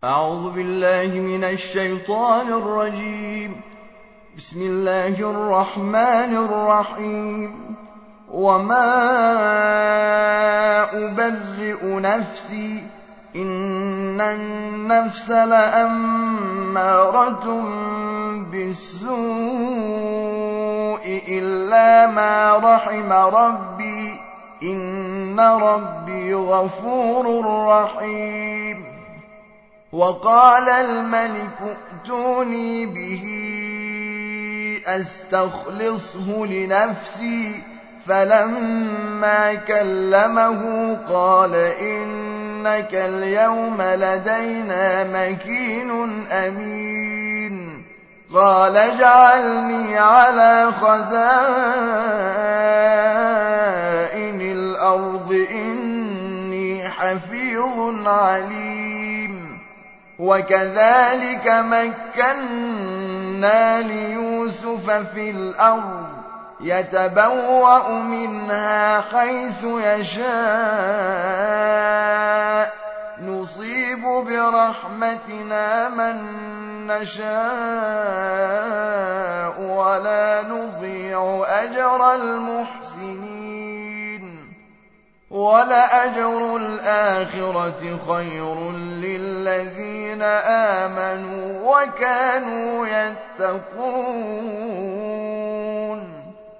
أعوذ بالله من الشيطان الرجيم. بسم الله الرحمن الرحيم. وما أبرئ نفسي إن النفس لأمارة بالسوء إلا ما رحم ربي إن ربي غفور رحيم. وقال الملك ائتوني به أستخلصه لنفسي فلما كلمه قال إنك اليوم لدينا مكين أمين. قال اجعلني على خزائن الأرض إني حفيظ عليم. وكذلك مكنا ليوسف في الأرض يتبوأ منها حيث يشاء نصيب برحمتنا من نشاء ولا نضيع أجر المحسنين. ولأجر الآخرة خير للذين آمنوا وكانوا يتقون.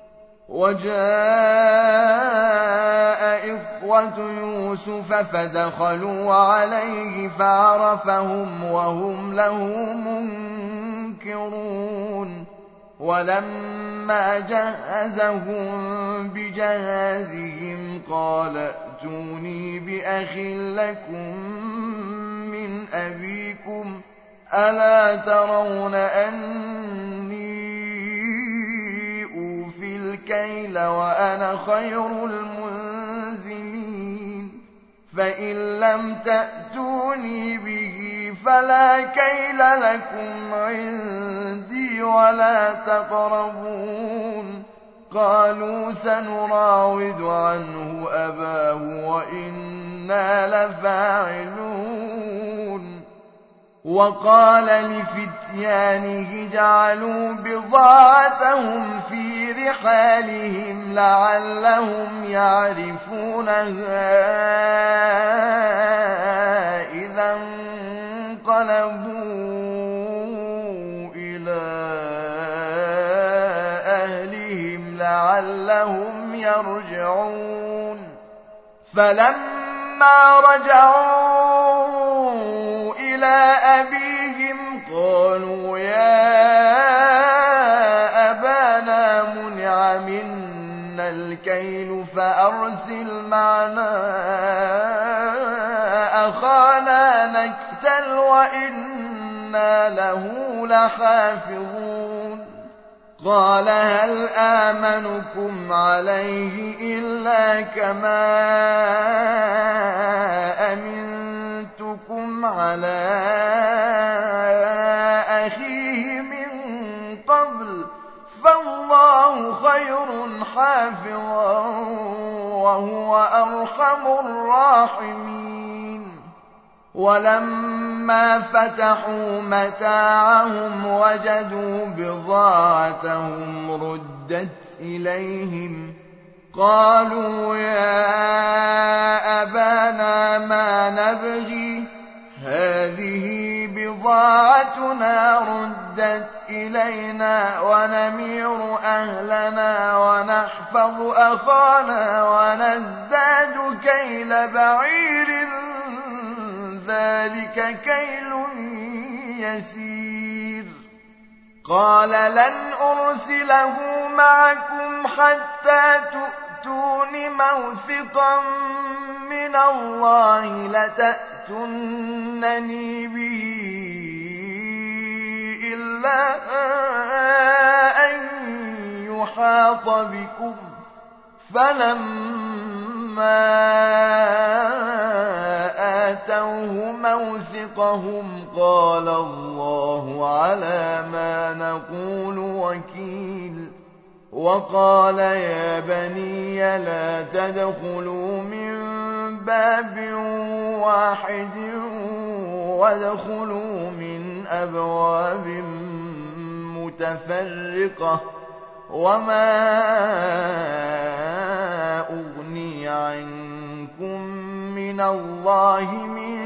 وجاء إخوة يوسف فدخلوا عليه فعرفهم وهم له منكرون. ولما جهزهم بجهازهم قال ائتوني بأخ لكم من أبيكم ألا ترون أني أوفي الكيل وأنا خير المنزلين. فإن لم تأتوني به فلا كيل لكم عندي ولا تقربون. قالوا سنراود عنه أباه وإنا لفاعلون. وقال لفتيانه جعلوا بضاعتهم في رحالهم لعلهم يعرفونها إذا انقلبوا إلى أهلهم لعلهم يرجعون. فلما رجعوا إلى أبيهم قالوا يا أبانا منع منا الكيل فأرسل معنا أخانا نكتل وإنا له لحافظون. قال هل آمنكم عليه إلا كما أمنتكم على أخيه من قبل فالله خير حافظا وهو أرحم الراحمين. ولما فتحوا متاعهم وجدوا بضاعتهم ردت إليهم قالوا يا أبانا ما نبغي هذه بضاعتنا ردت إلينا ونمير أهلنا ونحفظ أخانا ونزداد كيل بعير ذلك كيل يسير. قال لن أرسله معكم حتى تؤتون موثقا من الله لتأتونني به إلا أن يحاط بكم. فلما آتوه موثقهم قال الله على ما نقول وكيل. وقال يا بني لا تدخلوا من باب واحد وادخلوا من أبواب متفرقة وما أغني عنكم من الله من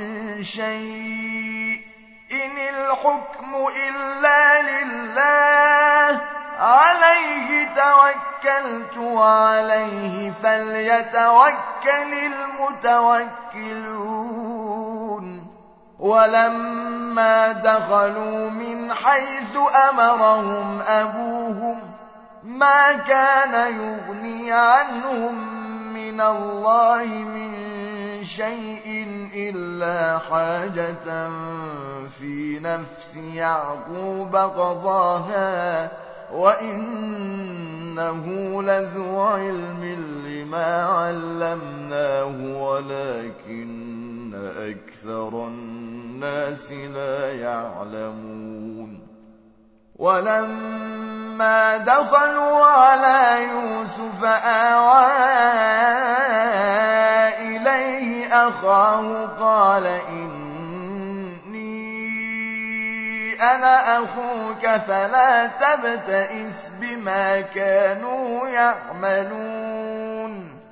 شيء إن الحكم إلا لله عليه توكلت وعليه فليتوكل المتوكلون ولما دخلوا من حيث أمرهم أبوهم ما كان يغني عنهم من الله من شيء إلا حاجة في نفس يعقوب قضاها وإنه لذو علم لما علمناه ولكن أكثر الناس لا يعلمون ولما دخلوا على يوسف آوى إليه أخاه قال إني أنا أخوك فلا تبتئس بما كانوا يعملون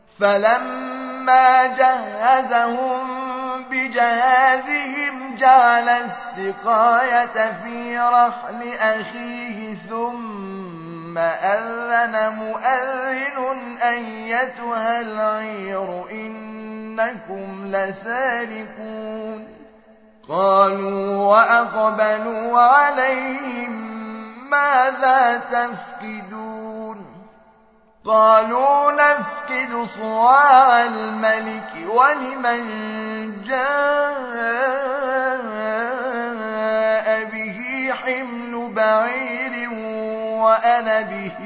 فلما جهزهم بجهازهم جعل السقاية في رحل أخيه ثم أذن مؤذن أيتها العير إنكم لسارقون قالوا وأقبلوا عليهم ماذا تفقدون قالوا نفقد صواع الملك ولمن جاء به حمل بعير وأنا به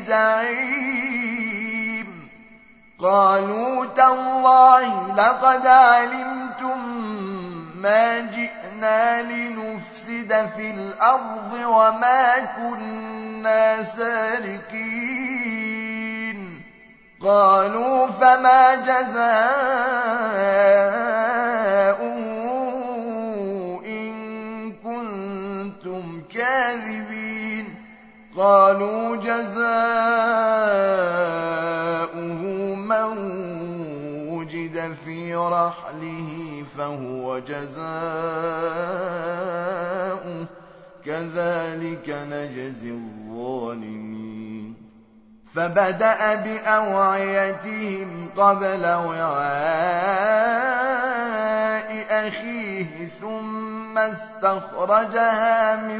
زعيم قالوا تالله لقد علمتم ما جئنا لنفسد في الأرض وما كنا سارقين قالوا فما جزاؤه إن كنتم كاذبين قالوا جزاؤه من وجد في رحله فهو جزاؤه كذلك نجزي الظالمين فبدأ بأوعيتهم قبل وعاء أخيه ثم استخرجها من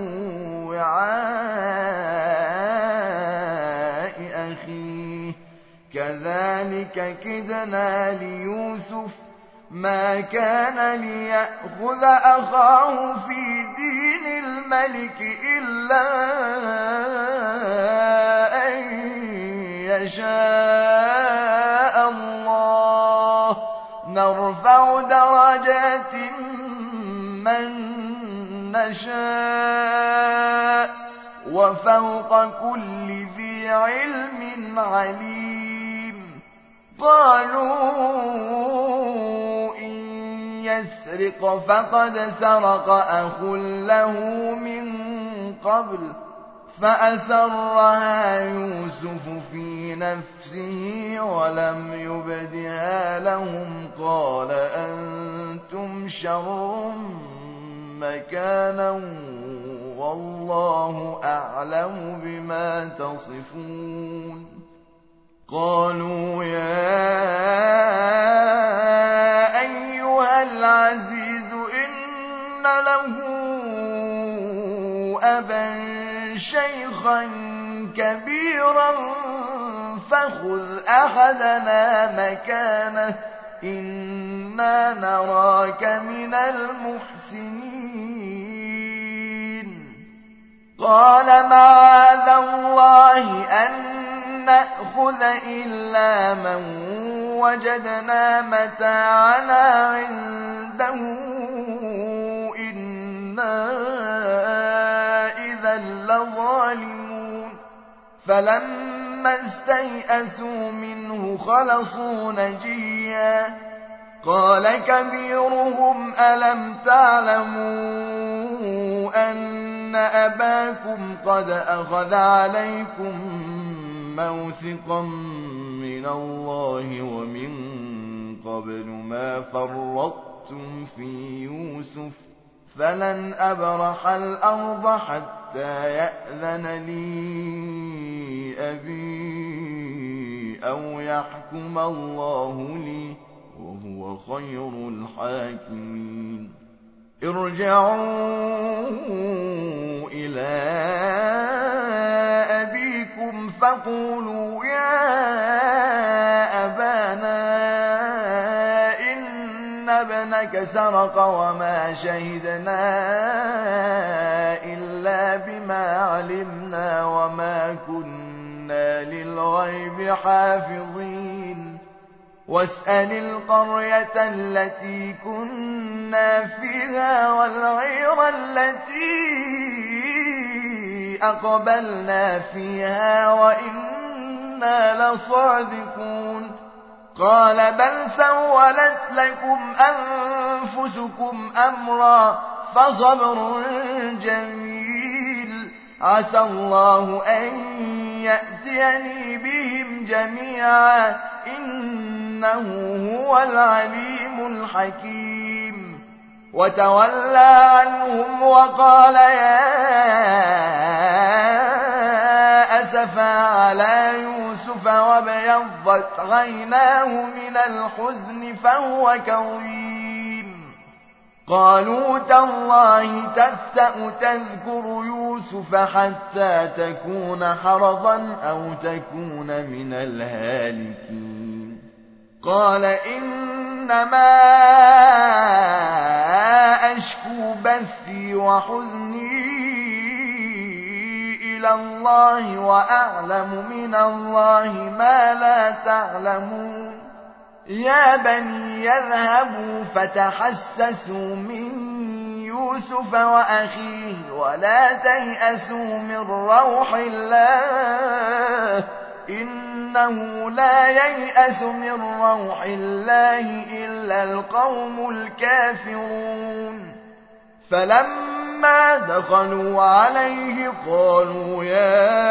وعاء أخيه كذلك كدنا ليوسف ما كان ليأخذ أخاه في دين الملك إلا أن يشاء الله نرفع درجات من نشاء وفوق كل ذي علم عليم قالوا إن يسرق فقد سرق أخ له من قبل فأسرها يوسف في نفسه ولم يبدها لهم قال أنتم شر مكانا والله أعلم بما تصفون قالوا يا أيها العزيز إن له أبا شيخا كبيرا فخذ أحدنا مكانه إنا نراك من المحسنين قال معاذ الله أن نأخذ إلا من وجدنا متاعنا عنده إنا إذا لظالمون فلما استيئسوا منه خلصوا نجيا قال كبيرهم ألم تعلموا أن أباكم قد أخذ عليكم موثقا من الله ومن قبل ما فرطتم في يوسف فلن أبرح الأرض حتى يأذن لي أبي أو يحكم الله لي وهو خير الحاكمين ارجعوا إلى أبيكم فقولوا يا أبانا إن ابنك سرق وما شهدنا إلا بما علمنا وما كنا للغيب حافظين واسأل القرية التي كنا فيها والعير التي أقبلنا فيها وإنا لصادقون قال بل سولت لكم أنفسكم أمرا فصبر جميل عسى الله أن يأتيني بهم جميعا إنه هو العليم الحكيم وتولى عنهم وقال يا أسفا على يوسف وابيضت عيناه من الحزن فهو كظيم قالوا تالله تفتأ تذكر يوسف حتى تكون حرضا أو تكون من الهالكين قال إنما أشكو بثي وحزني إلى الله وأعلم من الله ما لا تعلمون يا بني يذهبوا فتحسسوا من يوسف وأخيه ولا تيأسوا من روح الله إنه لا ييأس من روح الله إلا القوم الكافرون فلما دخلوا عليه قالوا يا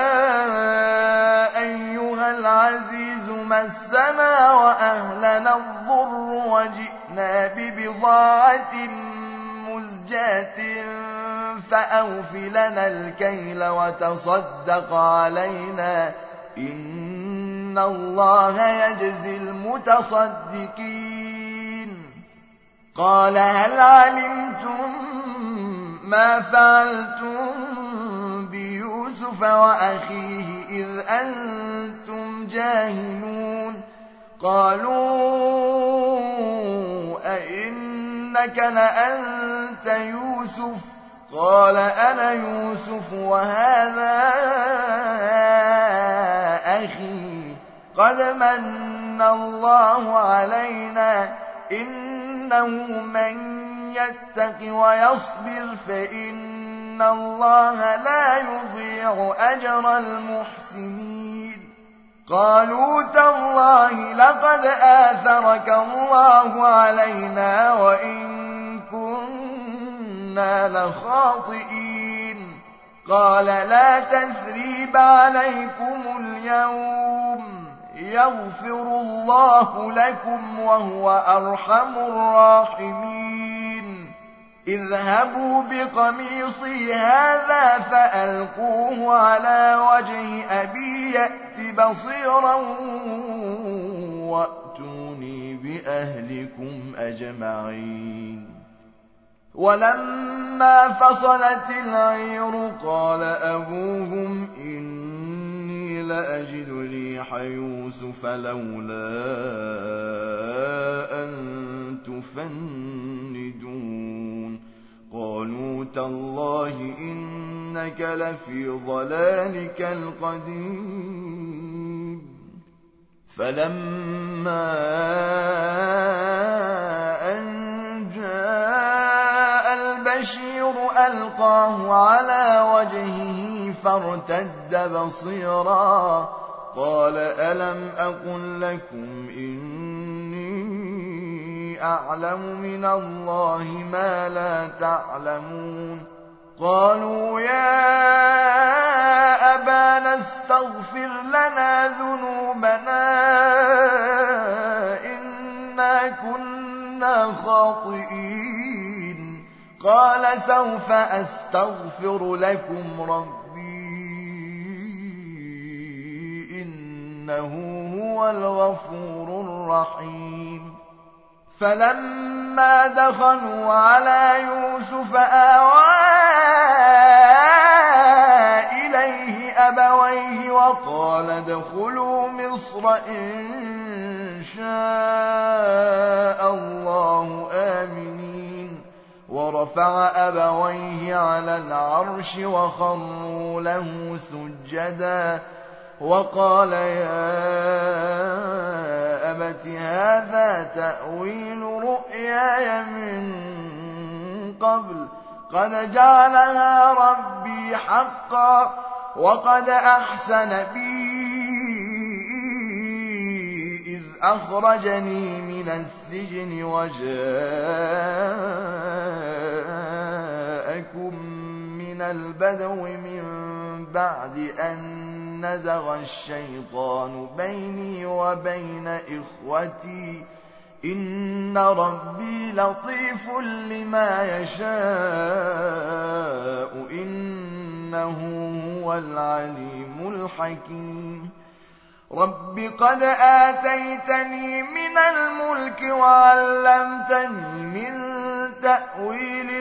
أيها العزيز مسنا وأهلنا الضر وجئنا ببضاعة مزجاة فأوف لنا الكيل وتصدق علينا إن الله يجزي المتصدقين قال هل علمتم ما فعلتم بيوسف وأخيه إذ أنتم جاهلون قالوا أئنك لأنت يوسف قال أنا يوسف وهذا أخي قد من الله علينا إنه من يتق ويصبر فإن الله لا يضيع أجر المحسنين قالوا تالله لقد آثرك الله علينا وإن كنا لخاطئين قال لا تثريب عليكم اليوم يغفر الله لكم وهو أرحم الراحمين اذهبوا بقميصي هذا فألقوه على وجه أبي يأت بصيرا وأتوني بأهلكم أجمعين ولما فصلت العير قال أبوهم إني لأجد ريح يوسف لولا أن تفندون قالوا تالله إنك لفي ضلالك القديم فلما أن جاء البشير ألقاه على وجهه فارتد بصيرا قال ألم أقل لكم إني أعلم من الله ما لا تعلمون قالوا يا أبانا استغفر لنا ذنوبنا إنا كنا خاطئين قال سوف أستغفر لكم ربي إنه هو الغفور الرحيم فلما دخلوا على يوسف آوى إليه أبويه وقال ادخلوا مصر إن شاء الله آمنين ورفع أبويه على العرش وخروا له سجدا وقال يا أبت هذا تأويل رؤياي من قبل قد جعلها ربي حقا وقد أحسن بي إذ أخرجني من السجن وجاءكم من البدو من بعد أن نزغ الشيطان بيني وبين إخوتي إن ربي لطيف لما يشاء إنه هو العليم الحكيم رب قد آتيتني من الملك وعلمتني من تأويل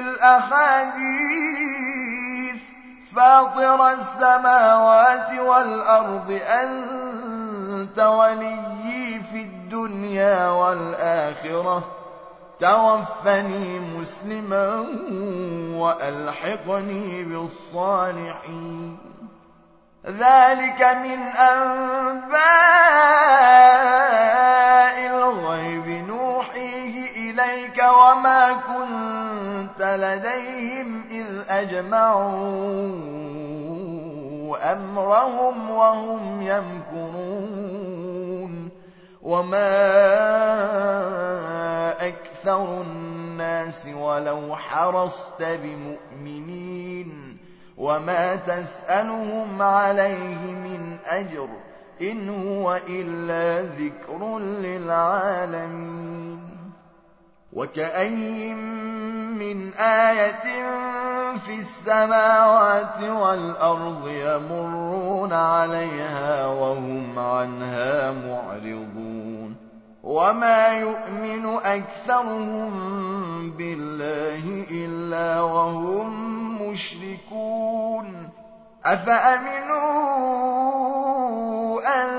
الأحاديث فاطر السماوات والأرض أنت وليي في الدنيا والآخرة توفني مسلما وألحقني بالصالحين ذلك من أنباء الغيب نوحيه إليك وما كنت لديهم إذ أجمعوا أمرهم وهم يمكرون وما أكثر الناس ولو حرصت بمؤمنين وما تسألهم عليه من أجر إن هو إلا ذكر للعالمين وكأين من آية في السماوات والأرض يمرون عليها وهم عنها معرضون وما يؤمن أكثرهم بالله إلا وهم مشركون أفأمنوا أن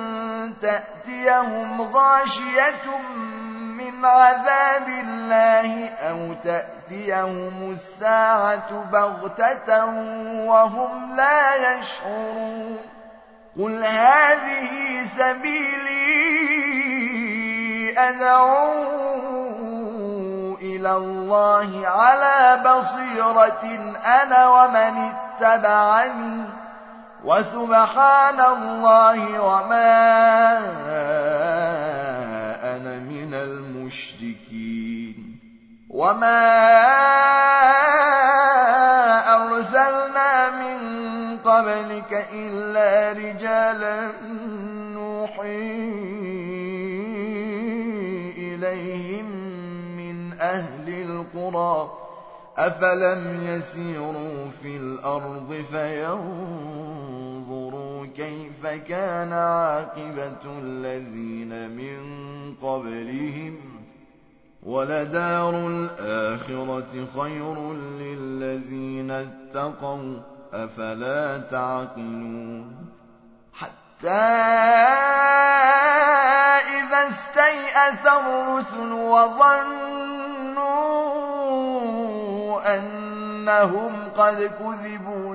تأتيهم غاشية من عذاب الله أو تأتيهم الساعة بغتة وهم لا يشعرون قل هذه سبيلي أدعو إلى الله على بصيرة أنا ومن اتبعني وسبحان الله وما أنا من المشركين وما أرسلنا من قبلك إلا رجالا نوحي إليهم من أهل القرى أفلم يسيروا في الأرض فينظروا كيف كان عاقبة الذين من قبلهم ولدار الآخرة خير للذين اتقوا أفلا تعقلون حتى إذا استيأس الرسل وظنوا أنهم قد كذبوا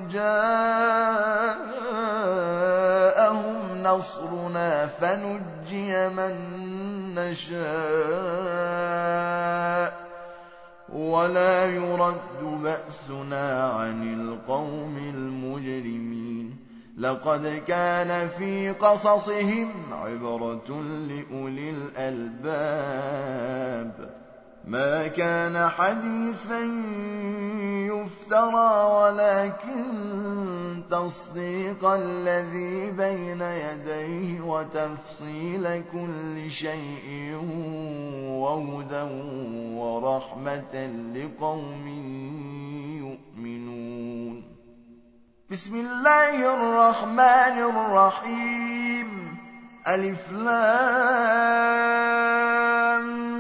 جاءهم نصرنا فنجي من نشاء ولا يرد بأسنا عن القوم المجرمين لقد كان في قصصهم عبرة لأولي الألباب ما كان حديثا يفترى ولكن تصديق الذي بين يديه وتفصيل كل شيء وهدى ورحمة لقوم يؤمنون. بسم الله الرحمن الرحيم. ألف لام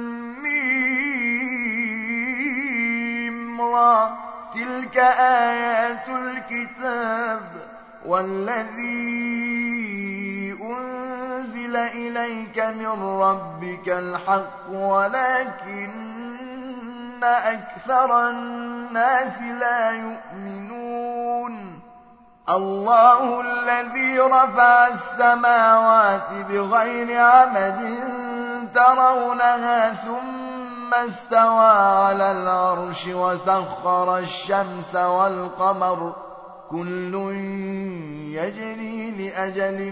تلك آيات الكتاب والذي أنزل إليك من ربك الحق ولكن أكثر الناس لا يؤمنون. الله الذي رفع السماوات بغير عمد ترونها ثم استوى على العرش وسخر الشمس والقمر كل يجري لأجل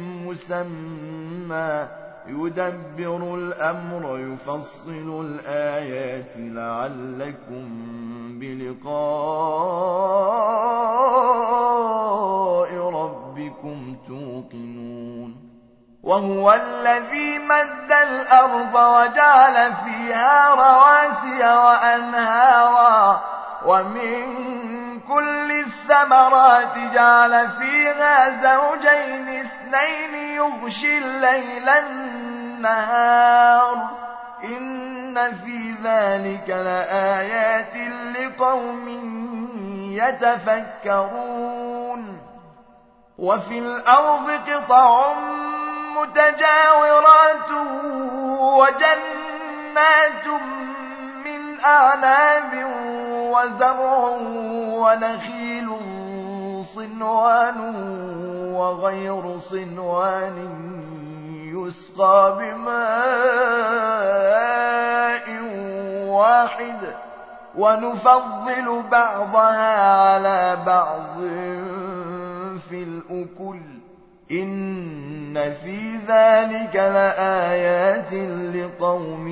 مسمى يدبر الأمر يفصل الآيات لعلكم بلقاء ربكم توقنون. وهو الذي مد الأرض وجعل فيها رواسي وأنهارا ومن كل الثمرات جعل فيها زوجين اثنين يغشي الليل النهار إن في ذلك لآيات لقوم يتفكرون. وفي الأرض قطع متجاورات وجنات من أعناب وزرع ونخيل صنوان وغير صنوان يسقى بماء واحد ونفضل بعضها على بعض في الأكل إن في ذلك لآيات لقوم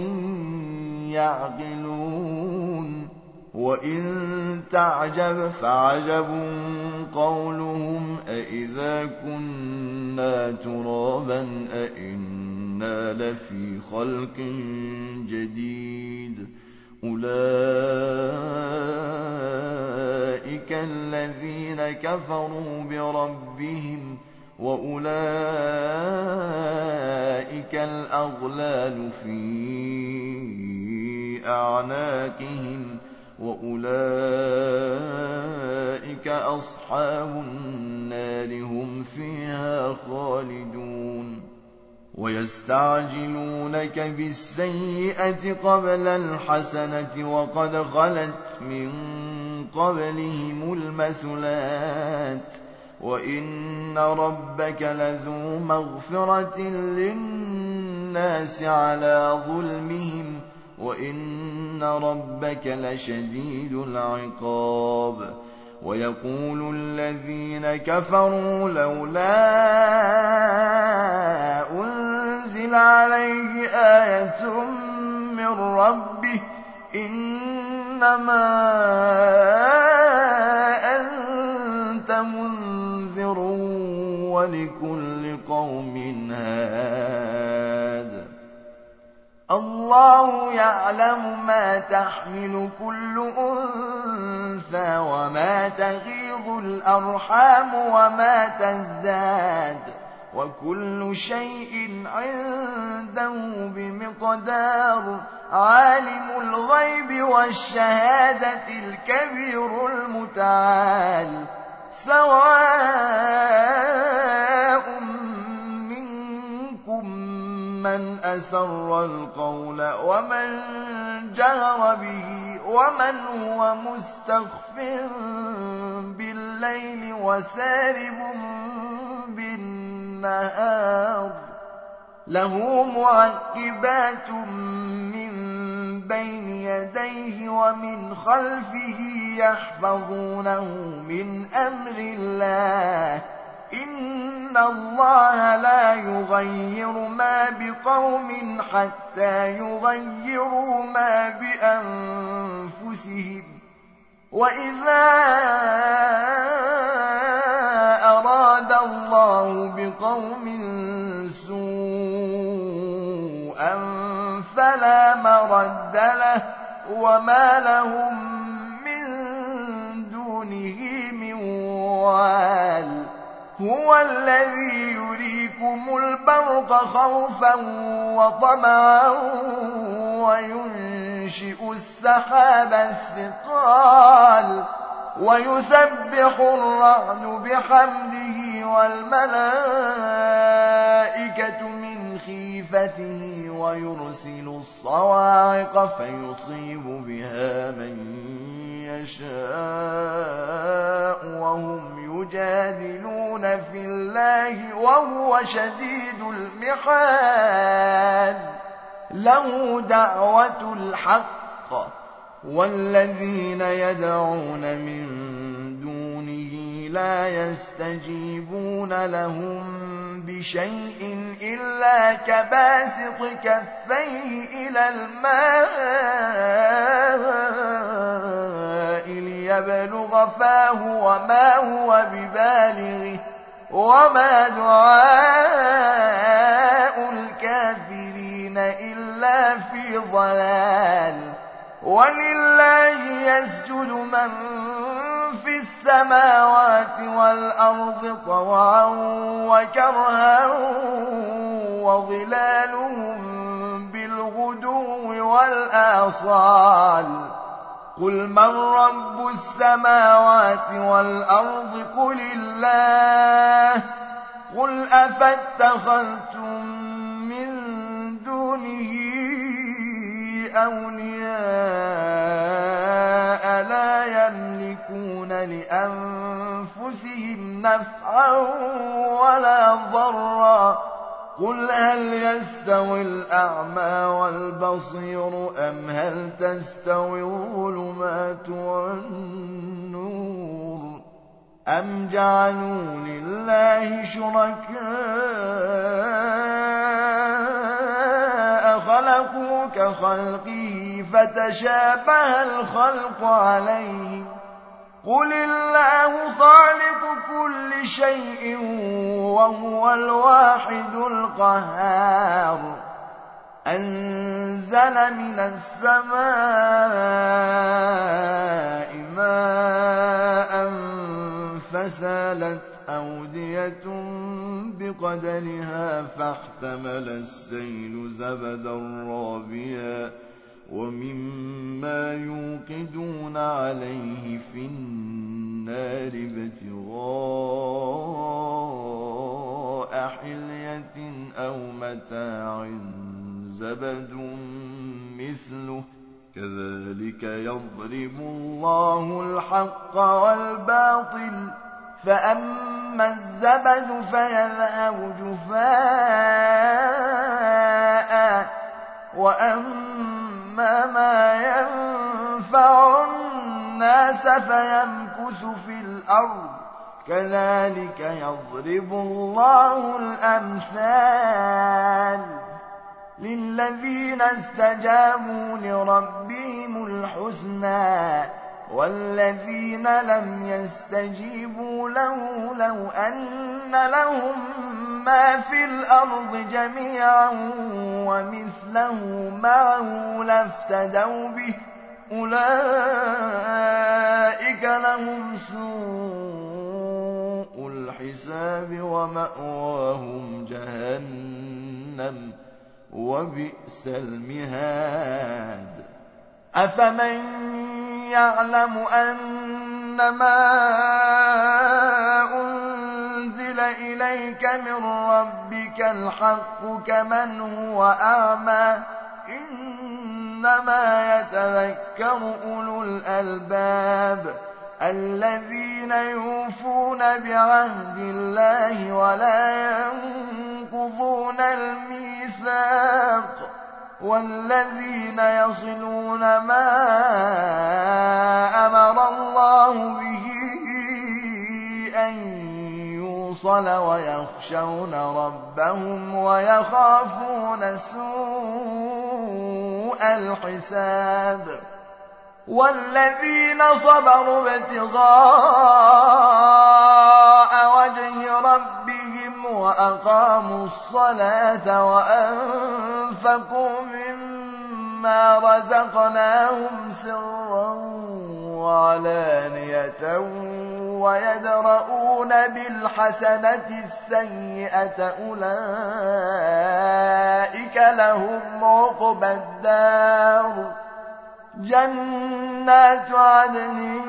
يعقلون. وإن تعجب فعجب قولهم أإذا كنا ترابا أإنا لفي خلق جديد أولئك الذين كفروا بربهم وأولئك الأغلال في أعناقهم وأولئك أصحاب النار هم فيها خالدون. ويستعجلونك بالسيئة قبل الحسنة وقد خلت من قبلهم المثلات وإن ربك لذو مغفرة للناس على ظلمهم وإن ربك لشديد العقاب. ويقول الذين كفروا لولا أنزل عليه آية من ربه إنما أنت منذر ولكل قوم هاد. الله يعلم ما تحمل كل أنثى وما تغيض الأرحام وما تزداد وكل شيء عنده بمقدار. عالم الغيب والشهادة الكبير المتعال. سواء منكم من أسر القول ومن جهر به ومن هو مستخف بالليل وسارب بالنهار. له معقبات من بين يديه ومن خلفه يحفظونه من أمر الله إن إِنَّ اللَّهَ لَا يُغَيِّرُ مَا بِقَوْمٍ حَتَّىٰ يُغَيِّرُوا مَا بِأَنفُسِهِمْ ۗ وَإِذَا أَرَادَ اللَّهُ بِقَوْمٍ سُوءًا فَلَا مَرَدَّ لَهُ وَمَا لَهُم مِّن دُونِهِ مِن وَالٍ. هُوَ الَّذِي يُرِيكُمُ الْبَرْقَ خَوْفًا وَطَمَعًا وَيُنشِئُ السَّحَابَ الثِّقَالَ وَيُسَبِّحُ الرَّعْدُ بِحَمْدِهِ وَالْمَلَائِكَةُ مِنْ خِيفَتِهِ وَيُرْسِلُ الصَّوَاعِقَ فَيُصِيبُ بِهَا مَن يَشَاءُ وَهُمْ يُجَادِلُونَ فِي اللَّهِ وَهُوَ شَدِيدُ الْمِحَالِ. لَهُ دَعْوَةُ الْحَقِّ وَالَّذِينَ يَدْعُونَ مِن دُونِهِ لَا يَسْتَجِيبُونَ لَهُم بِشَيْءٍ إِلَّا كَبَاسِطِ كَفَّيْهِ إِلَى الْمَاءِ لِيَبْلُغَ فَاهُ وَمَا هُوَ بِبَالِغِهِ وَمَا دُعَاءُ الْكَافِرِينَ إِلَّا فِي ضَلَالٍ. وَلِلَّهِ يَسْجُدُ مَن فِي السَّمَاوَاتِ وَالْأَرْضِ طَوْعًا وَكَرْهًا وَظِلَالُهُم بِالْغُدُوِّ وَالْآصَالِ. قُلْ مَن رَّبُّ السَّمَاوَاتِ وَالْأَرْضِ قُلِ اللَّهُ. قُلْ أَفَاتَّخَذْتُم مِّن دُونِهِ أَوْلِيَاءَ لَا يَمْلِكُونَ لِأَنفُسِهِمْ نَفْعًا وَلَا ضَرًّا. قُلْ هَلْ يَسْتَوِي الْأَعْمَىٰ وَالْبَصِيرُ أَمْ هَلْ تَسْتَوِي الظُّلُمَاتُ وَالنُّورُ أَمْ جَعَلُوا لِلَّهِ شُرَكَاءَ خَلَقُوا كَخَلْقِهِ فَتَشَابَهَ الْخَلْقُ عَلَيْهِمْ ۚ قُلِ اللَّهُ خَالِقُ كُلِّ شَيْءٍ وَهُوَ الْوَاحِدُ الْقَهَّارُ. أَنزَلَ مِنَ السَّمَاءِ مَاءً فَسَالَتْ أَوْدِيَةٌ بِقَدَرِهَا فَاحْتَمَلَ السَّيْلُ زَبَدًا رَّابِيًا وَمِمَّا يُوقِدُونَ عَلَيْهِ فِي النَّارِ ابْتِغَاءَ حِلْيَةٍ أَوْ مَتَاعٍ زَبَدٌ مِّثْلُهُ ۚ كَذَٰلِكَ يَضْرِبُ اللَّهُ الْحَقَّ وَالْبَاطِلَ ۚ فَأَمَّا الزَّبَدُ فَيَذْهَبُ جُفَاءً وَأَمَّا مَا يَنفَعُ النَّاسَ فَيَمْكُثُ فِي الْأَرْضِ ۚ كَذَٰلِكَ يَضْرِبُ اللَّهُ الْأَمْثَالَ لِلَّذِينَ اسْتَجَابُوا لِرَبِّهِمُ الْحُسْنَىٰ ۚ وَالَّذِينَ لَمْ يَسْتَجِيبُوا لَهُ لَوْ أَنَّ لَهُم مَّا فِي الْأَرْضِ جَمِيعًا وَمِثْلَهُ مَعَهُ لَافْتَدَوْا بِهِ ۚ أُولَٰئِكَ لَهُمْ سُوءُ الْحِسَابِ وَمَأْوَاهُمْ جَهَنَّمُ ۖ وَبِئْسَ الْمِهَادُ. أَفَمَن يَعْلَمُ أَنَّمَا أُنزِلَ إِلَيْكَ مِن رَّبِّكَ الْحَقُّ كَمَنْ هُوَ أَعْمَىٰ ۚ إِنَّمَا يَتَذَكَّرُ أُولُو الْأَلْبَابِ الَّذِينَ يُوفُونَ بِعَهْدِ اللَّهِ وَلَا يَنقُضُونَ الْمِيثَاقَ وَالَّذِينَ يَصِلُونَ مَا أَمَرَ اللَّهُ بِهِ أَن الموصل ويخشون ربهم ويخافون سوء الحساب والذين صبروا ابتغاء وجه ربهم وأقاموا الصلاة وأنفقوا مما رزقناهم سرا وعلانية ويدرؤون بالحسنة السيئة أولئك لهم عقبى الدار جنات عدن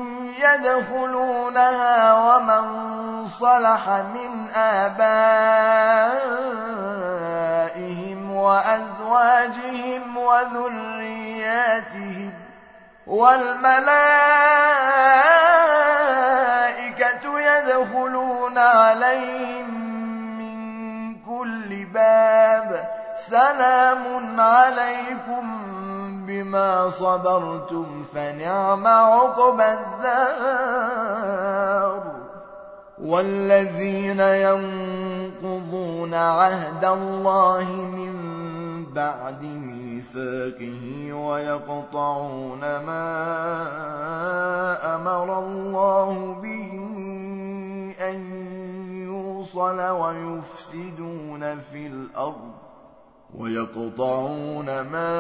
يدخلونها ومن صلح من آبائهم وأزواجهم وذرياتهم والملائكة يدخلون عليهم من كل باب سلام عليكم بما صبرتم فنعم عقبى الدار والذين ينقضون عهد الله من بعد ميثاقه ويقطعون ما أمر الله به أن يوصل ويقطعون ما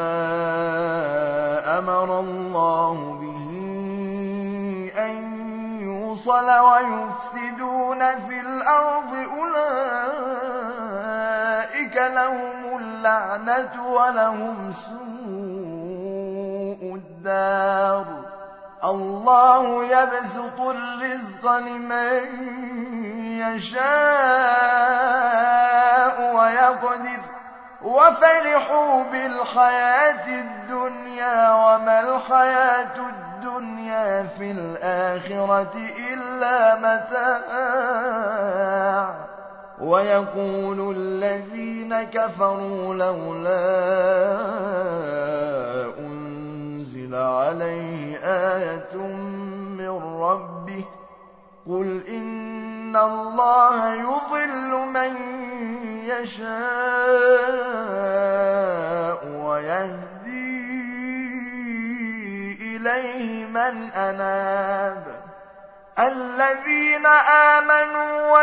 أمر الله به أن يوصل ويفسدون في الأرض أولئك لهم اللعنة ولهم سوء الدار الله يبسط الرزق لمن يشاء ويقدر وفرحوا بالحياة الدنيا وما الحياة الدنيا في الآخرة إلا متاع ويقول الذين كفروا لولا أنزل عليه آية من ربه قل إن الله يضل من يشاء ويهدي إليه من أناب الذين آمنوا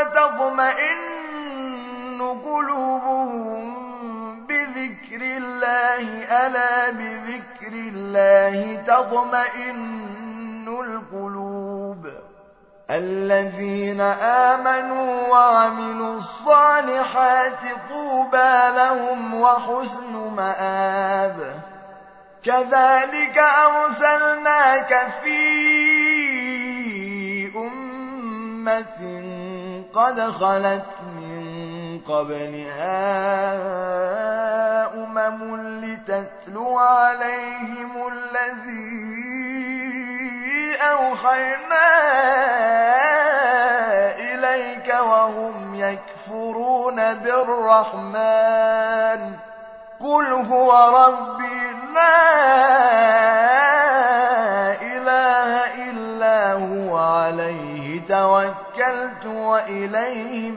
وتطمئن قلوبهم بذكر الله ألا بذكر الله تطمئن القلوب الذين آمنوا وعملوا الصالحات طوبى لهم وحسن مآب كذلك أرسلناك في أمة قد خلت من قبلها لتتلو عليهم الذي أوحينا إليك وهم يكفرون بالرحمن قل هو ربي لا إله إلا هو عليه توكلت وإليه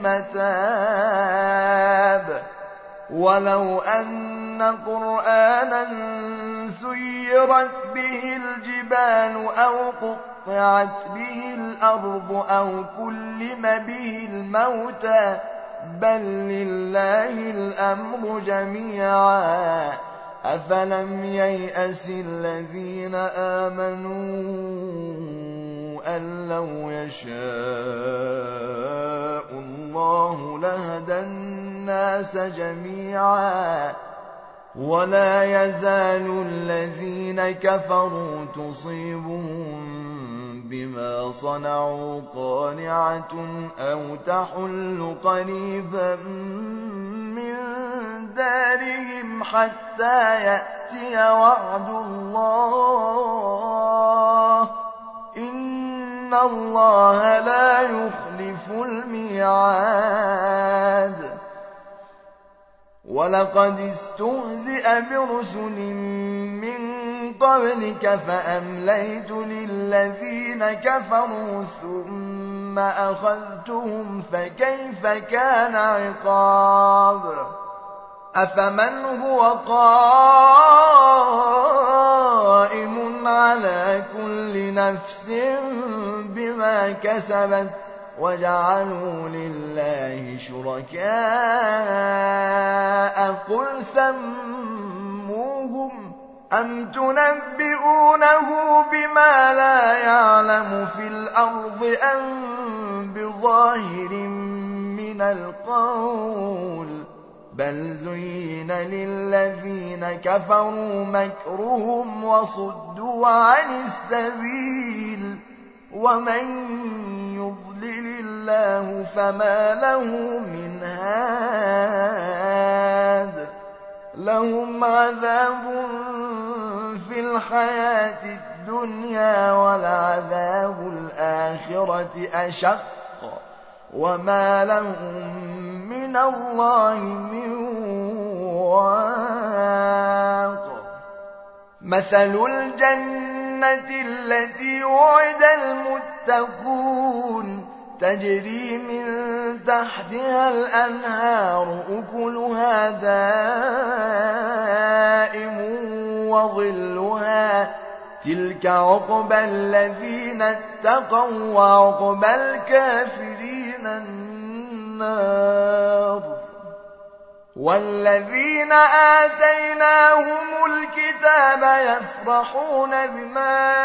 متاب ولو أن قرآنا سيرت به الجبال أو قطعت به الأرض أو كلم به الموتى بل لله الأمر جميعا أفلم ييأس الذين آمنوا أن لو يشاء الله لهدى الناس جميعا ولا يزال الذين كفروا تصيبهم بما صنعوا قارعة أو تحل قريبا من دارهم حتى يأتي وعد الله إن الله لا يخلف الميعاد ولقد استهزئ برسل من قبلك فأمليت للذين كفروا ثم أخذتهم فكيف كان عقاب أفمن هو قائم على كل نفس بما كسبت وجعلوا لله شركاء قل سموهم أم تنبئونه بما لا يعلم في الأرض أم بظاهر من القول بل زين للذين كفروا مكرهم وصدوا عن السبيل ومن يضلل الله فما له من هاد لهم عذاب في الحياة الدنيا ولعذاب الآخرة أشق وما لهم من الله من واق مثل الجنة التي وعد المتقون تجري من تحتها الأنهار أكلها دائم وظلها تلك عقبى الذين اتقوا وعقبى الكافرين النار والذين آتيناهم الكتاب يفرحون بما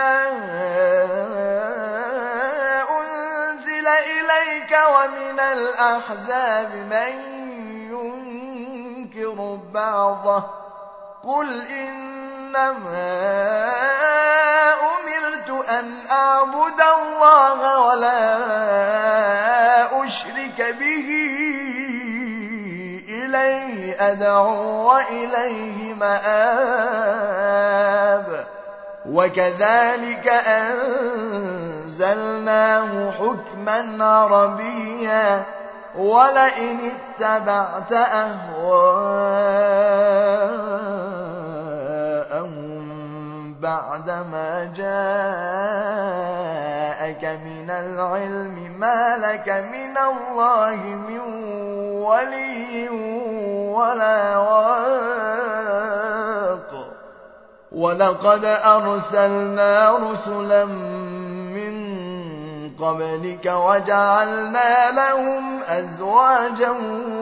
أنزل إليك ومن الأحزاب من ينكر بعضه قل إنما أمرت أن أعبد الله ولا أشرك به إليه أدعو وإليه مآب وكذلك أنزلناه حكما عربيا ولئن اتبعت أهواءهم بعدما جاءك من العلم ما لك من الله من ولي ولا واق ولقد أرسلنا رسلا من قبلك وجعلنا لهم أزواجا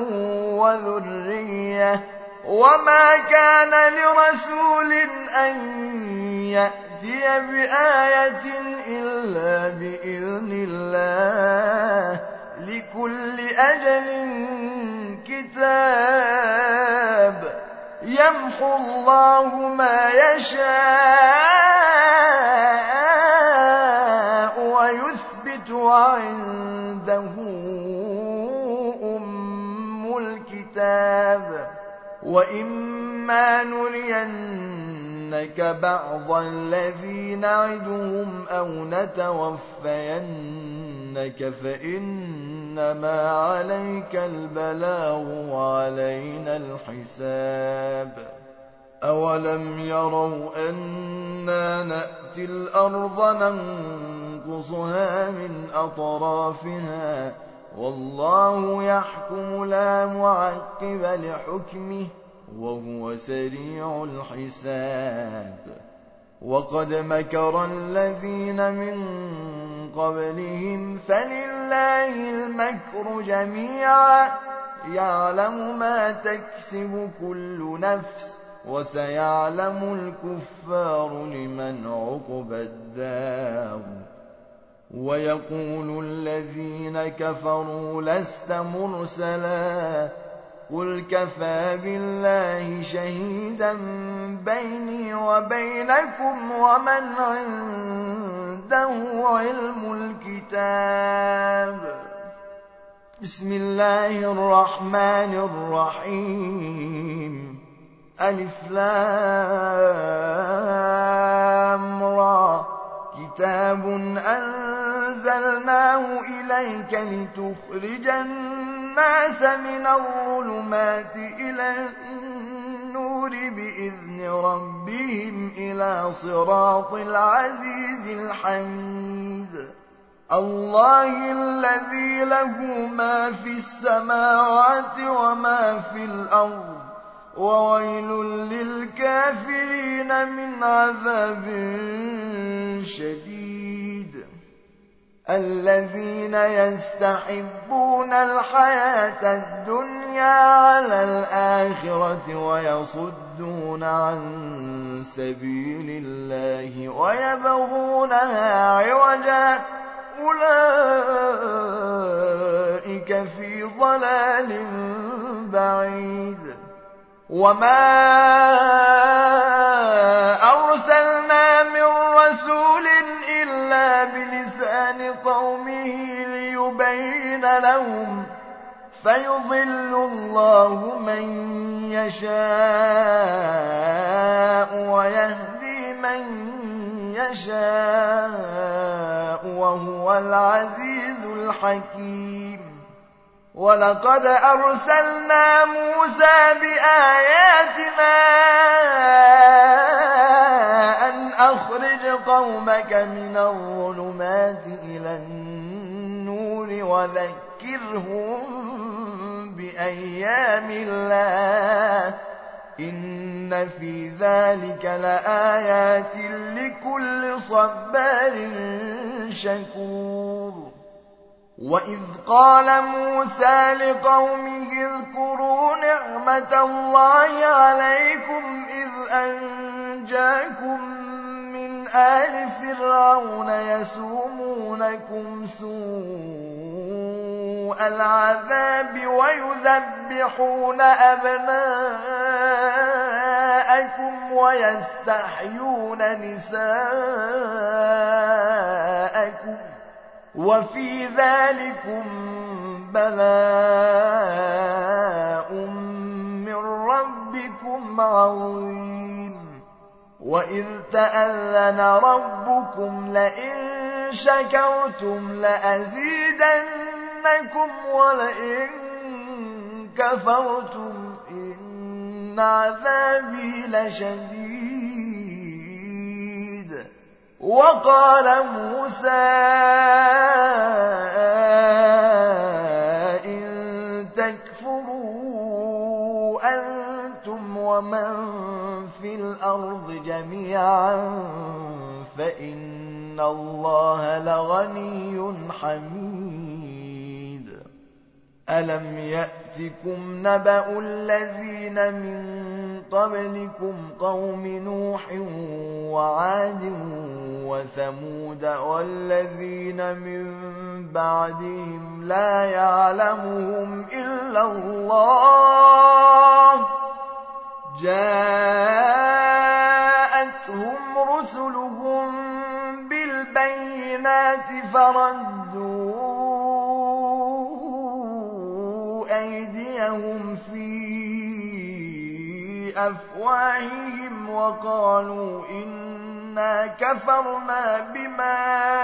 وذرية وما كان لرسول أن يأتي بآية إلا بإذن الله لكل أجل كتاب يمحو الله ما يشاء ويثبت وعنده أم الكتاب وإما نرينك بعض الذي نعدهم أو نتوفينك فإنما عليك البلاغ وعلينا الحساب أولم يروا أنا نأتي الأرض ننقصها من أطرافها والله يحكم لا معقب لحكمه وهو سريع الحساب وقد مكر الذين من قبلهم فلله المكر جميعا يعلم ما تكسب كل نفس وسيعلم الكفار لمن عقبى الدار ويقول الذين كفروا لست مرسلا قل كفى بالله شهيدا بيني وبينكم ومن عنده علم الكتاب بسم الله الرحمن الرحيم ألف لام را كتاب أنزلناه إليك لتخرج الناس من الظلمات إلى النور النور بإذن ربهم إلى صراط العزيز الحميد الله الذي له ما في السماوات وما في الأرض وويل للكافرين من عذاب شديد الذين يستحبون الحياة الدنيا على الآخرة ويصدون عن سبيل الله ويبغونها عوجا أولئك في ضلال بعيد وما أرسلنا من رسول إلا بلسان قومه ليبين لهم فيضل الله من يشاء ويهدي من يشاء وهو العزيز الحكيم ولقد أرسلنا موسى بآياتنا أن أخرج قومك من الظلمات إلى النور وذكرهم بأيام الله إن في ذلك لآيات لكل صبار شكور وإذ قال موسى لقومه اذكروا نعمة الله عليكم إذ أنجاكم من آل فرعون يسومونكم سوء العذاب ويذبحون أبناءكم ويستحيون نساءكم وفي ذلكم بلاء من ربكم عظيم وإذ تأذن ربكم لئن شكرتم لأزيدنكم ولئن كفرتم إن عذابي لشديد وقال موسى إن تكفروا أنتم ومن في الأرض جميعا فإن الله لغني حميد ألم يأتكم نبأ الذين من قبلكم قوم نوح وعاد وثمود والذين من بعدهم لا يعلمهم إلا الله جاءتهم رسلهم بالبينات فردوا أيديهم في أفواههم وقالوا إنا كفرنا بما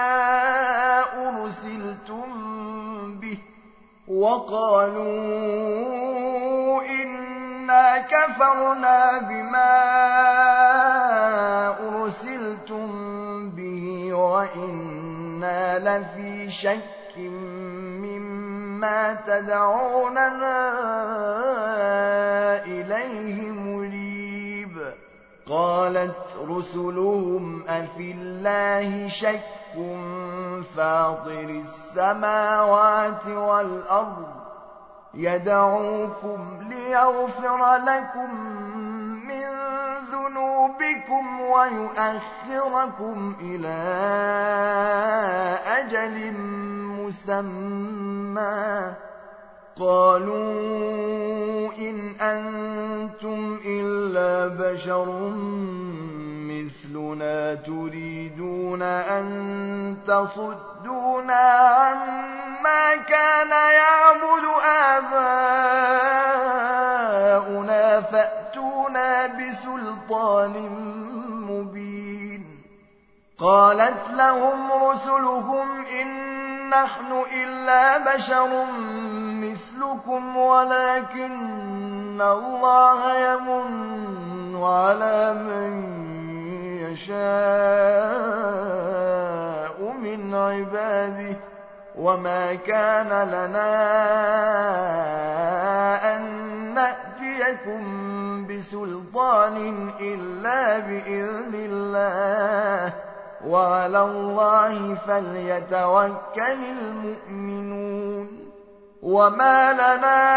أرسلتم به وإنا لفي شك مما تدعوننا إليه مريب قالت رسلهم أفي الله شك فاطر السماوات والأرض يدعوكم ليغفر لكم من ذنوبكم ويؤخركم إلى أجل مسمى قالوا إن أنتم إلا بشر مثلنا تريدون أن تصدونا عما كان يعبد آباؤنا فأتونا بسلطان مبين قالت لهم رسلهم إن نحن إلا بشر مثلكم ولكن الله يمن على من يشاء من عباده وما كان لنا أن نأتيكم بسلطان إلا بإذن الله وعلى الله فليتوكل المؤمنون وما لنا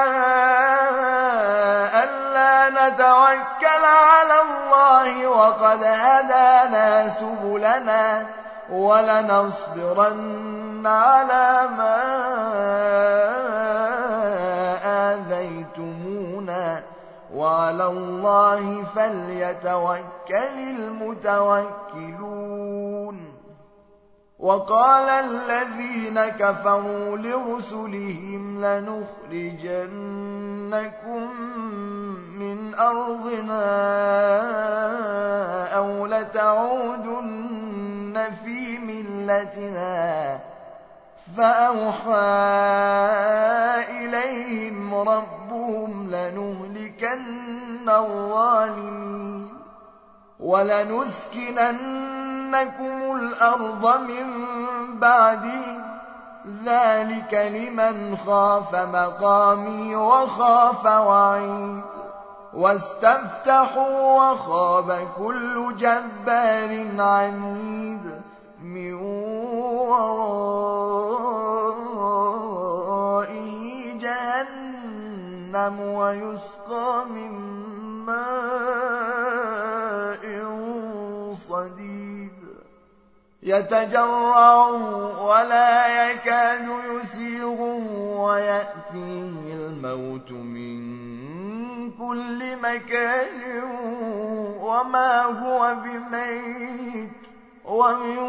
ألا نتوكل على الله وقد هدانا سبلنا ولنصبرن على ما آذيتمونا وعلى الله فليتوكل المتوكلون وقال الذين كفروا لرسلهم لنخرجنكم من أرضنا أو لتعودن في ملتنا فأوحى إليهم ربهم لنهلكن الظالمين ولنسكننكم الأرض من بعدهم ذلك لمن خاف مقامي وخاف وعيد واستفتحوا وخاب كل جبار عنيد من ورائه جهنم ويسقى من ماء صديد يتجرعه ولا يكاد يسيغه ويأتيه الموت من كل مكان وما هو بميت ومن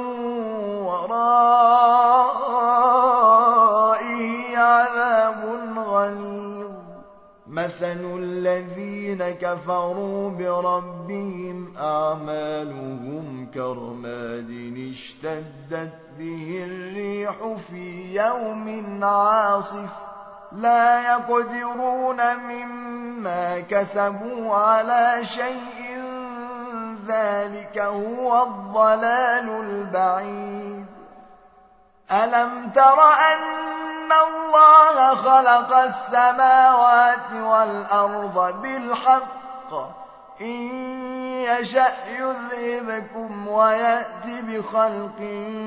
ورائه عذاب غليظ مثل الذين كفروا بربهم أعمالهم كرماد اشتدت به الريح في يوم عاصف لا يقدرون مما كسبوا على شيء ذلك هو الضلال البعيد ألم تر أن الله خلق السماوات والأرض بالحق إن يشأ يذهبكم ويأتي بخلق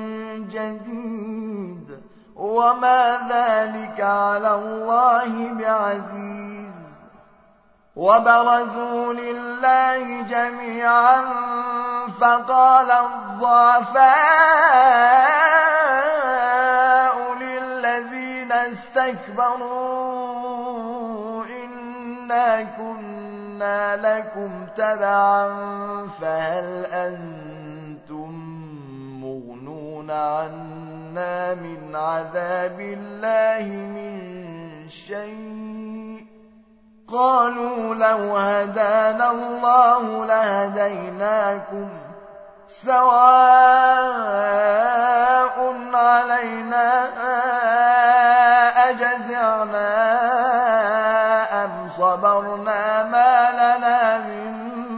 جديد وما ذلك على الله بعزيز وبرزوا لله جميعا فقال الضعفاء للذين استكبروا إنا كنا لكم تبعا فهل أنتم مغنون عنا من عذاب الله من شيء قالوا لو هدانا الله لهديناكم سواء علينا أجزعنا أم صبرنا ما لنا من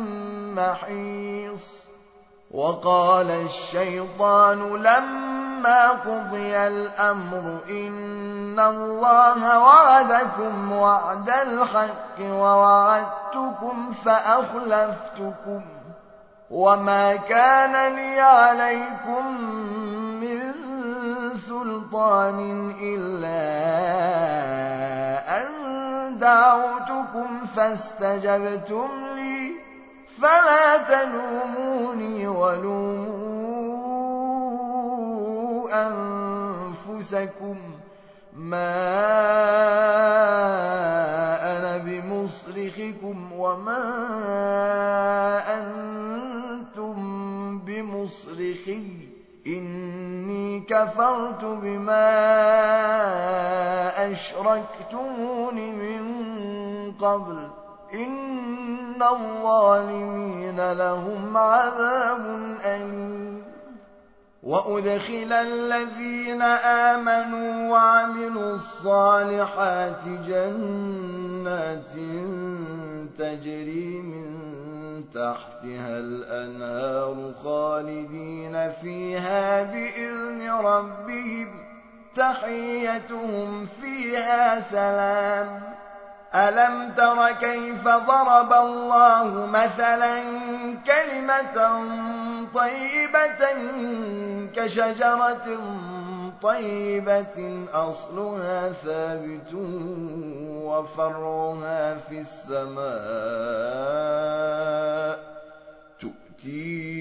محيص وقال الشيطان لما قضي الأمر إن الله وعدكم وعد الحق ووعدتكم فأخلفتكم وما كان لي عليكم من سلطان إلا أن دعوتكم فاستجبتم لي فلا تلوموني ولوموا أنفسكم ما أنا بمصرخكم وما أنتم بمصرخي إني كفرت بما أشركتمون من قبل إن الظالمين لهم عذاب أليم وأدخل الذين آمنوا وعملوا الصالحات جنات تجري من تحتها الأنهار خالدين فيها بإذن ربهم تحيتهم فيها سلام. ألم تر كيف ضرب الله مثلا كلمة طيبة كشجرة طيبة أصلها ثابت وفرعها في السماء تؤتي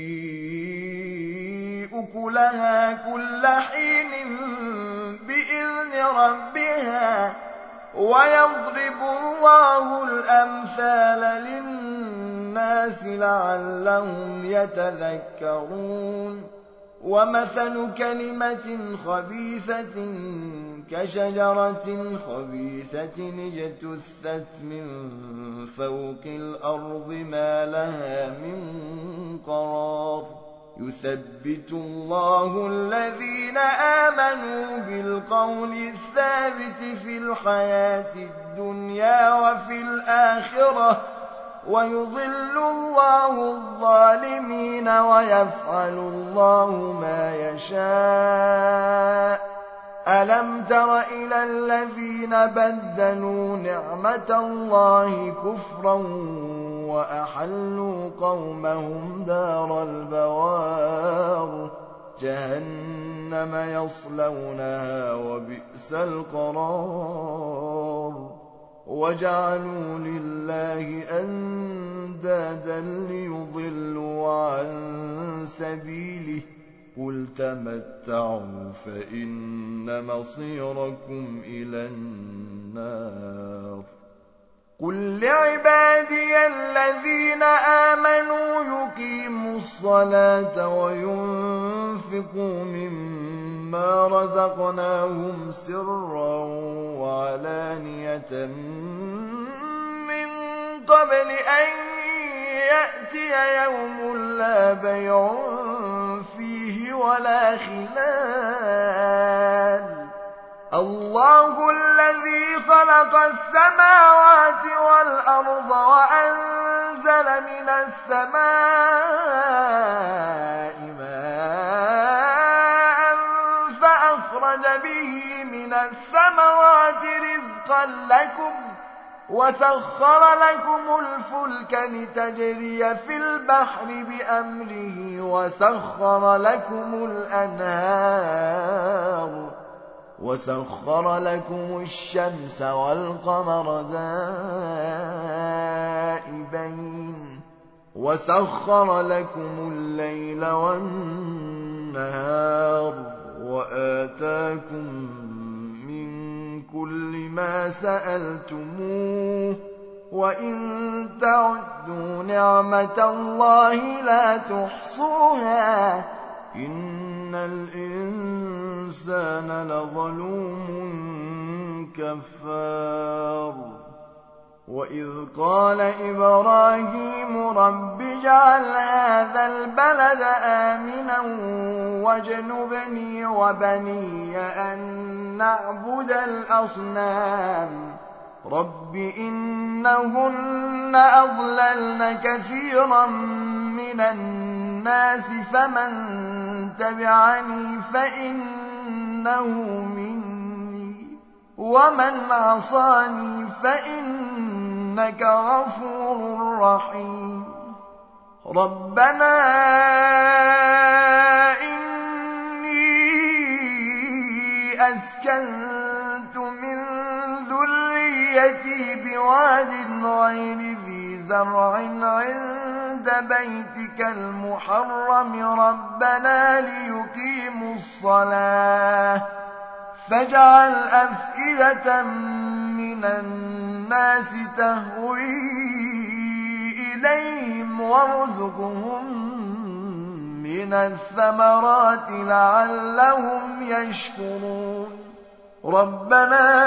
أكلها كل حين بإذن ربها ويضرب الله الأمثال للناس لعلهم يتذكرون. ومثل كلمة خبيثة كشجرة خبيثة اجتثت من فوق الأرض ما لها من قرار. يثبت الله الذين آمنوا بالقول الثابت في الحياة الدنيا وفي الآخرة ويضل الله الظالمين ويفعل الله ما يشاء. ألم تر إلى الذين بدلوا نعمة الله كفرا وأحلوا قومهم دار البوار جهنم يصلونها وبئس القرار. وجعلوا لله أندادا ليضلوا عن سبيله قل تمتعوا فإن مصيركم إلى النار. قل لعبادي الذين آمنوا يقيموا الصلاة وينفقوا مما رزقناهم سرا وعلانية من قبل أن يأتي يوم لا بيع فيه ولا خلال. الله الذي خلق السماوات والأرض وأنزل من السماء ماء فأخرج به من الثمرات رزقا لكم وسخر لكم الفلك لتجري في البحر بأمره وسخر لكم الشمس والقمر دائبين وسخر لكم الليل والنهار وآتاكم من كل ما سألتموه وإن تعدوا نعمة الله لا تحصوها إن الإنسان لظلوم كفار. وإذ قال إبراهيم رب اجعل هذا البلد آمنا واجنبني وبني أن نعبد الأصنام رب إنهن أضللن كثيرا من الناس فمن تبعني فإنه مني ومن عصاني فإنك غفور رحيم. ربنا إني أسكنت من ذريتي بواد غير ذي زرع عند بيتك المحرم ربنا ليقيموا الصلاة فاجعل أفئدة من الناس تهوي إليهم وارزقهم من الثمرات لعلهم يشكرون. ربنا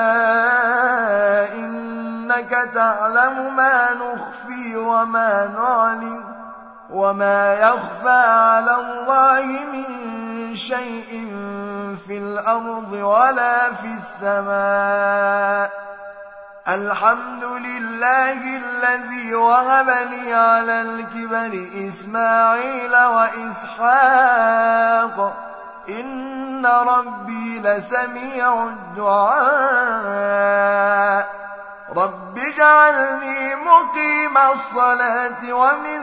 إنك تعلم ما نخفي وما نعلن وما يخفى على الله من شيء في الأرض ولا في السماء الحمد لله الذي وهب لي على الكبر إسماعيل وإسحاق إن ربي لسميع الدعاء رب اجعلني مقيم الصلاة ومن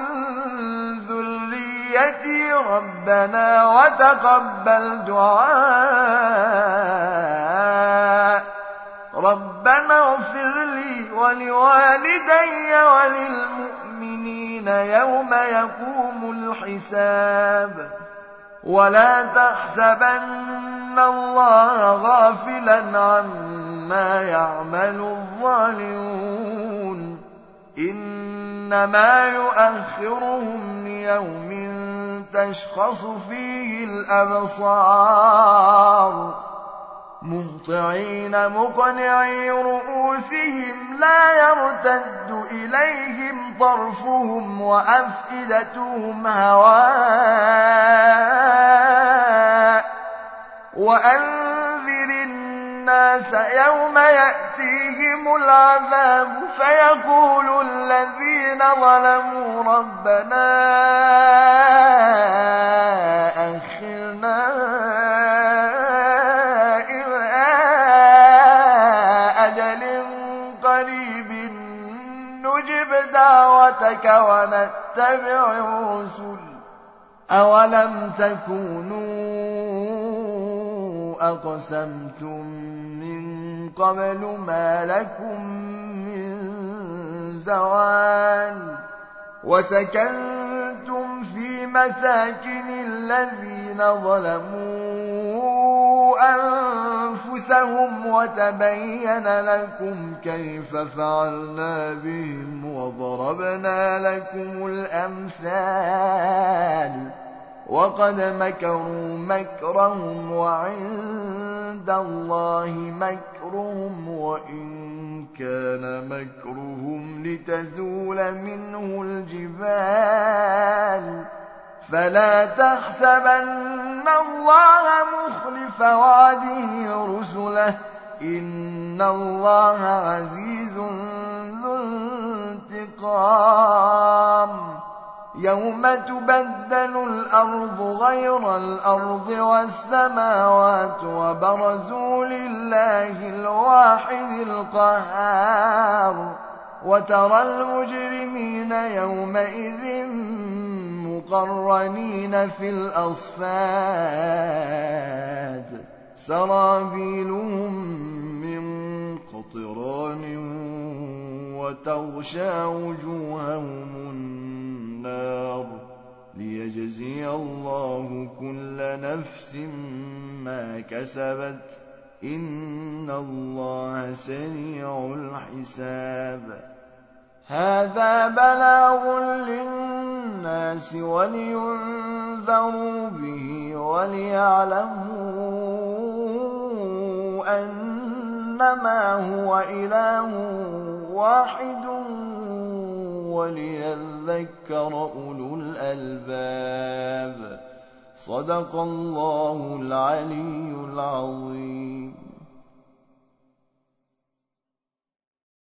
ذريتي ربنا وتقبل دعاء ربنا اغفر لي ولوالدي وللمؤمنين يوم يقوم الحساب ولا تحسبن الله غافلا عما يعمل الظالمون إنما يؤخرهم ليوم تشخص فيه الأبصار مهطعين مقنعي رؤوسهم لا يرتد إليهم طرفهم وأفئدتهم هواء وأنذر الناس يوم يأتيهم العذاب فيقول الذين ظلموا ربنا أخرنا إلى أجل قريب نجب دعوتك ونتبع الرسل أولم تكونوا أقسمتم من قبل ما لكم من زوال وسكنتم في مساكن الذين ظلموا أنفسهم وتبين لكم كيف فعلنا بهم وضربنا لكم الأمثال وقد مكروا مكرهم وعند الله مكرهم وإن كان مكرهم لتزول منه الجبال فلا تحسبن الله مخلف وعده رسله إن الله عزيز ذو انتقام يوم تبدل الأرض غير الأرض والسماوات وبرزوا لله الواحد القهار وترى المجرمين يومئذ مقرنين في الأصفاد سرابيلهم من قطران وتغشى وجوههم النار ليجزي الله كل نفس ما كسبت إن الله سريع الحساب هذا بلاغ للناس ولينذروا به وليعلموا أنما هو إله واحد وليذكر أولو الألباب صدق الله العلي العظيم